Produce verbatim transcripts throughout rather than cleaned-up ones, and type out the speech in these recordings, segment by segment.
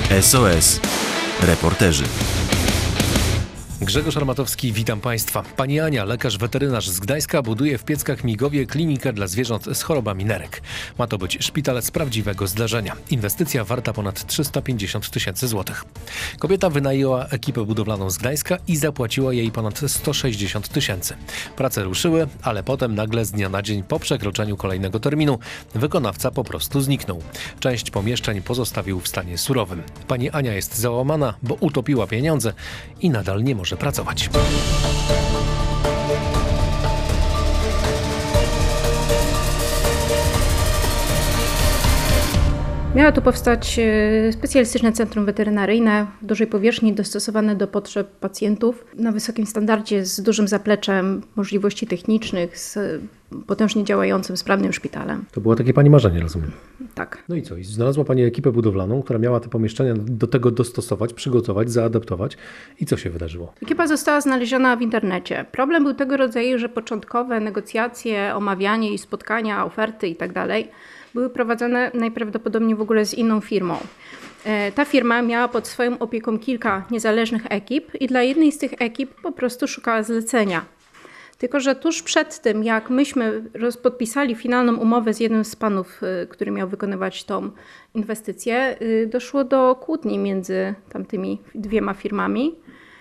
S O S. Reporterzy. Grzegorz Armatowski, witam Państwa. Pani Ania, lekarz weterynarz z Gdańska, buduje w Pieckach-Migowie klinikę dla zwierząt z chorobami nerek. Ma to być szpital z prawdziwego zdarzenia. Inwestycja warta ponad trzysta pięćdziesiąt tysięcy złotych. Kobieta wynajęła ekipę budowlaną z Gdańska i zapłaciła jej ponad sto sześćdziesiąt tysięcy. Prace ruszyły, ale potem nagle z dnia na dzień po przekroczeniu kolejnego terminu wykonawca po prostu zniknął. Część pomieszczeń pozostawił w stanie surowym. Pani Ania jest załamana, bo utopiła pieniądze i nadal nie może pracować. Miało tu powstać specjalistyczne centrum weterynaryjne w dużej powierzchni, dostosowane do potrzeb pacjentów, na wysokim standardzie, z dużym zapleczem możliwości technicznych, z potężnie działającym, sprawnym szpitalem. To było takie Pani marzenie, rozumiem. Tak. No i co? I znalazła Pani ekipę budowlaną, która miała te pomieszczenia do tego dostosować, przygotować, zaadaptować. I co się wydarzyło? Ekipa została znaleziona w internecie. Problem był tego rodzaju, że początkowe negocjacje, omawianie i spotkania, oferty i tak dalej były prowadzone najprawdopodobniej w ogóle z inną firmą. Ta firma miała pod swoją opieką kilka niezależnych ekip i dla jednej z tych ekip po prostu szukała zlecenia. Tylko że tuż przed tym, jak myśmy podpisali finalną umowę z jednym z panów, który miał wykonywać tą inwestycję, doszło do kłótni między tamtymi dwiema firmami.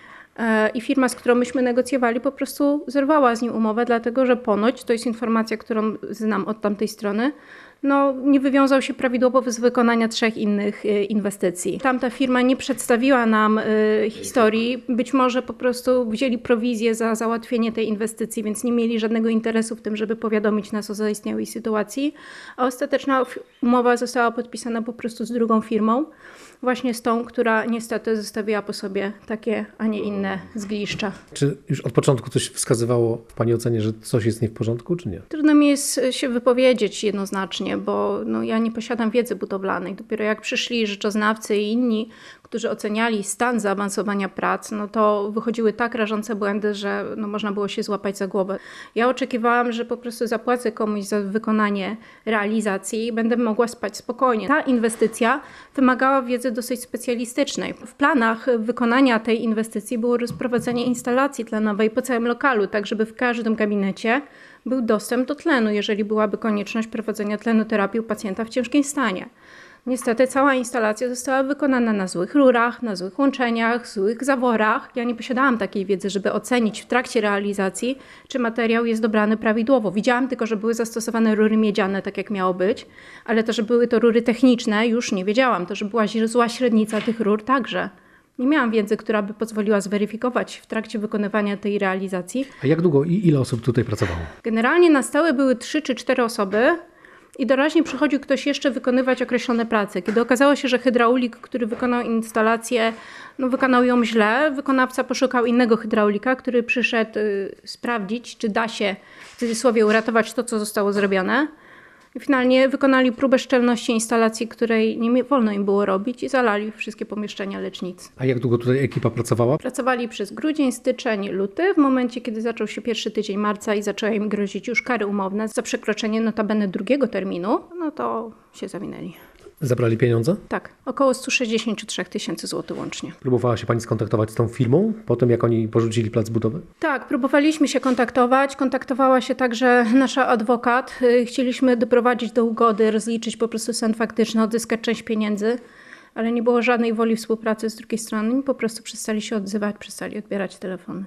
I firma, z którą myśmy negocjowali, po prostu zerwała z nim umowę, dlatego że ponoć, to jest informacja, którą znam od tamtej strony, no, nie wywiązał się prawidłowo z wykonania trzech innych inwestycji. Tamta firma nie przedstawiła nam y, historii, być może po prostu wzięli prowizję za załatwienie tej inwestycji, więc nie mieli żadnego interesu w tym, żeby powiadomić nas o zaistniałej sytuacji, a ostateczna umowa została podpisana po prostu z drugą firmą, właśnie z tą, która niestety zostawiła po sobie takie, a nie inne zgliszcza. Czy już od początku coś wskazywało w Pani ocenie, że coś jest nie w porządku, czy nie? Trudno mi jest się wypowiedzieć jednoznacznie, bo no, ja nie posiadam wiedzy budowlanej. Dopiero jak przyszli rzeczoznawcy i inni, którzy oceniali stan zaawansowania prac, no to wychodziły tak rażące błędy, że no, można było się złapać za głowę. Ja oczekiwałam, że po prostu zapłacę komuś za wykonanie realizacji i będę mogła spać spokojnie. Ta inwestycja wymagała wiedzy dosyć specjalistycznej. W planach wykonania tej inwestycji było rozprowadzenie instalacji tlenowej po całym lokalu, tak żeby w każdym gabinecie był dostęp do tlenu, jeżeli byłaby konieczność prowadzenia tlenoterapii u pacjenta w ciężkim stanie. Niestety cała instalacja została wykonana na złych rurach, na złych łączeniach, złych zaworach. Ja nie posiadałam takiej wiedzy, żeby ocenić w trakcie realizacji, czy materiał jest dobrany prawidłowo. Widziałam tylko, że były zastosowane rury miedziane, tak jak miało być, ale to, że były to rury techniczne, już nie wiedziałam. To, że była zła średnica tych rur, także. Nie miałam wiedzy, która by pozwoliła zweryfikować w trakcie wykonywania tej realizacji. A jak długo i ile osób tutaj pracowało? Generalnie na stałe były trzy czy cztery osoby i doraźnie przychodził ktoś jeszcze wykonywać określone prace. Kiedy okazało się, że hydraulik, który wykonał instalację, no wykonał ją źle, wykonawca poszukał innego hydraulika, który przyszedł y, sprawdzić, czy da się w cudzysłowie uratować to, co zostało zrobione. I finalnie wykonali próbę szczelności instalacji, której nie wolno im było robić i zalali wszystkie pomieszczenia lecznic. A jak długo tutaj ekipa pracowała? Pracowali przez grudzień, styczeń, luty. W momencie, kiedy zaczął się pierwszy tydzień marca i zaczęły im grozić już kary umowne za przekroczenie notabene drugiego terminu, no to się zawinęli. Zabrali pieniądze? Tak, około sto sześćdziesiąt trzy tysięcy złotych łącznie. Próbowała się Pani skontaktować z tą firmą po tym, jak oni porzucili plac budowy? Tak, próbowaliśmy się kontaktować. Kontaktowała się także nasza adwokat. Chcieliśmy doprowadzić do ugody, rozliczyć po prostu stan faktyczny, odzyskać część pieniędzy, ale nie było żadnej woli współpracy z drugiej strony. Po prostu przestali się odzywać, przestali odbierać telefony.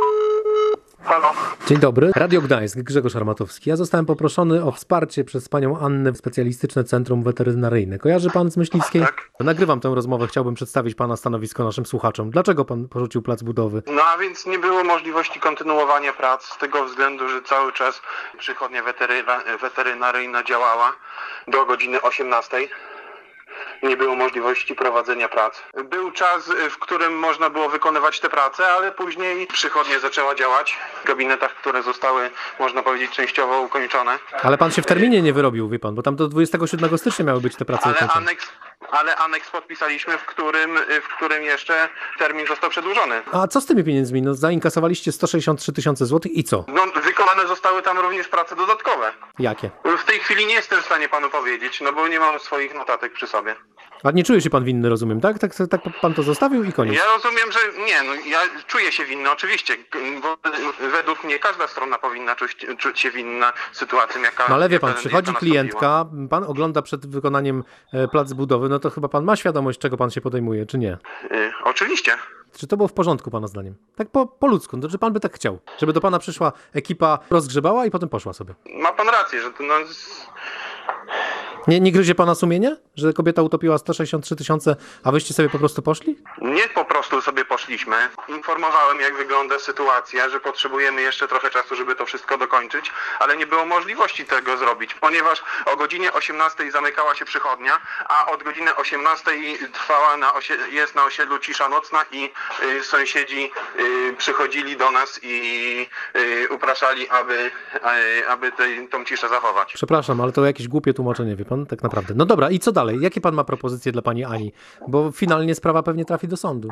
Halo. Dzień dobry. Radio Gdańsk, Grzegorz Armatowski. Ja zostałem poproszony o wsparcie przez Panią Annę w Specjalistyczne Centrum Weterynaryjne. Kojarzy Pan z Myśliwskiej? Tak. Nagrywam tę rozmowę, chciałbym przedstawić Pana stanowisko naszym słuchaczom. Dlaczego Pan porzucił plac budowy? No a więc nie było możliwości kontynuowania prac z tego względu, że cały czas przychodnia weteryna, weterynaryjna działała do godziny osiemnastej. Nie było możliwości prowadzenia prac. Był czas, w którym można było wykonywać te prace, ale później przychodnia zaczęła działać w gabinetach, które zostały, można powiedzieć, częściowo ukończone. Ale Pan się w terminie nie wyrobił, wie Pan, bo tam do dwudziestego siódmego stycznia miały być te prace Ale ukończone. aneks, ale aneks podpisaliśmy, w którym, w którym jeszcze termin został przedłużony. A co z tymi pieniędzmi? No, zainkasowaliście sto sześćdziesiąt trzy tysiące złotych i co? No, wykonane zostały tam również prace dodatkowe. Jakie? W tej chwili nie jestem w stanie panu powiedzieć, no bo nie mam swoich notatek przy sobie. A nie czuje się pan winny, rozumiem, tak? Tak, tak pan to zostawił i koniec. Ja rozumiem, że nie, no ja czuję się winny, oczywiście, bo według mnie każda strona powinna czuć, czuć się winna sytuacją, jaka... No ale wie pan, jaka przychodzi nastąpiła. klientka, pan ogląda przed wykonaniem e, plac budowy, no to chyba pan ma świadomość, czego pan się podejmuje, czy nie? Y, oczywiście. Czy to było w porządku pana zdaniem? Tak po, po ludzku, no, czy pan by tak chciał? Żeby do pana przyszła ekipa, rozgrzebała i potem poszła sobie. Ma pan rację, że to no... Nie, nie gryzie pana sumienie? Że kobieta utopiła sto sześćdziesiąt trzy tysiące, a wyście sobie po prostu poszli? Nie po prostu sobie poszliśmy. Informowałem, jak wygląda sytuacja, że potrzebujemy jeszcze trochę czasu, żeby to wszystko dokończyć, ale nie było możliwości tego zrobić, ponieważ o godzinie osiemnastej zamykała się przychodnia, a od godziny osiemnastej trwała na osie- jest na osiedlu cisza nocna i y, sąsiedzi y, przychodzili do nas i y, upraszali, aby, y, aby tej, tą ciszę zachować. Przepraszam, ale to jakieś głupie tłumaczenie, wie pan, tak naprawdę. No dobra, i co dalej? Jakie pan ma propozycje dla pani Ani? Bo finalnie sprawa pewnie trafi do sądu.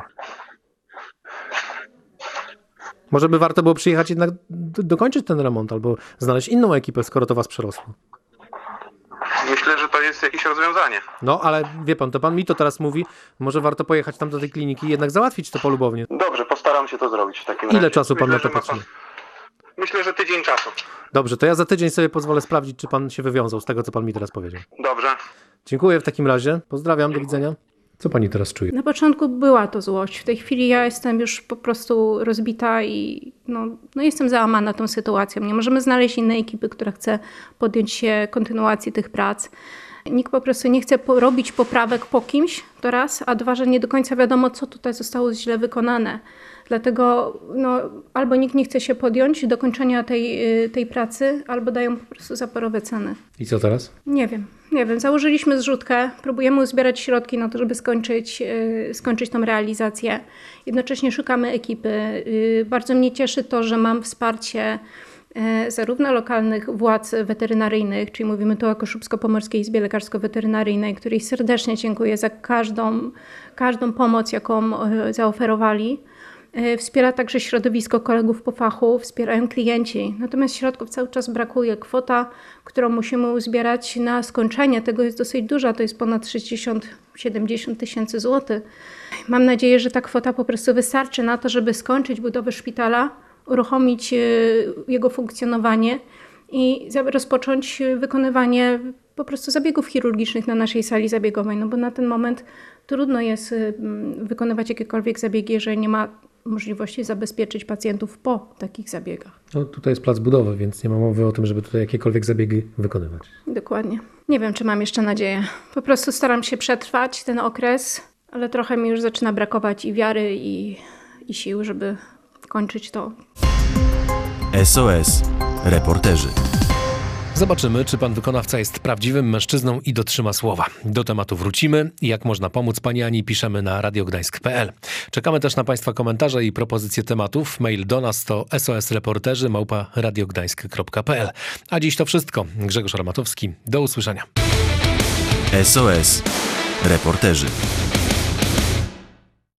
Może by warto było przyjechać jednak do- dokończyć ten remont, albo znaleźć inną ekipę, skoro to was przerosło. Myślę, że to jest jakieś rozwiązanie. No, ale wie pan, to pan mi to teraz mówi, może warto pojechać tam do tej kliniki i jednak załatwić to polubownie. Dobrze, postaram się to zrobić w takim Ile razie. czasu pan Myślę, na to że ma potrzebuje? Myślę, że tydzień czasu. Dobrze, to ja za tydzień sobie pozwolę sprawdzić, czy pan się wywiązał z tego, co pan mi teraz powiedział. Dobrze. Dziękuję w takim razie. Pozdrawiam, do widzenia. Co pani teraz czuje? Na początku była to złość. W tej chwili ja jestem już po prostu rozbita i no, no jestem załamana tą sytuacją. Nie możemy znaleźć innej ekipy, która chce podjąć się kontynuacji tych prac. Nikt po prostu nie chce po- robić poprawek po kimś, to raz, a dwa, że nie do końca wiadomo, co tutaj zostało źle wykonane. Dlatego no, albo nikt nie chce się podjąć dokończenia tej, y, tej pracy, albo dają po prostu zaporowe ceny. I co teraz? Nie wiem, nie wiem. Założyliśmy zrzutkę, próbujemy uzbierać środki na to, żeby skończyć, yy, skończyć tą realizację. Jednocześnie szukamy ekipy. Yy, bardzo mnie cieszy to, że mam wsparcie yy, zarówno lokalnych władz weterynaryjnych, czyli mówimy tu o Koszubsko-Pomorskiej Izbie Lekarsko-Weterynaryjnej, której serdecznie dziękuję za każdą, każdą pomoc, jaką yy, zaoferowali. Wspiera także środowisko kolegów po fachu, wspierają klienci. Natomiast środków cały czas brakuje. Kwota, którą musimy uzbierać na skończenie tego jest dosyć duża, to jest ponad sześćdziesiąt siedemdziesiąt tysięcy złotych. Mam nadzieję, że ta kwota po prostu wystarczy na to, żeby skończyć budowę szpitala, uruchomić jego funkcjonowanie i rozpocząć wykonywanie po prostu zabiegów chirurgicznych na naszej sali zabiegowej, no bo na ten moment trudno jest wykonywać jakiekolwiek zabiegi, jeżeli nie ma możliwości zabezpieczyć pacjentów po takich zabiegach. No tutaj jest plac budowy, więc nie ma mowy o tym, żeby tutaj jakiekolwiek zabiegi wykonywać. Dokładnie. Nie wiem, czy mam jeszcze nadzieję. Po prostu staram się przetrwać ten okres, ale trochę mi już zaczyna brakować i wiary, i, i sił, żeby kończyć to. S O S. Reporterzy. Zobaczymy, czy pan wykonawca jest prawdziwym mężczyzną i dotrzyma słowa. Do tematu wrócimy. Jak można pomóc pani Ani, piszemy na radiogdańsk kropka p l. Czekamy też na państwa komentarze i propozycje tematów. Mail do nas to sosreporterzy małpa radiogdańsk kropka p l. A dziś to wszystko. Grzegorz Armatowski. Do usłyszenia. S O S. Reporterzy.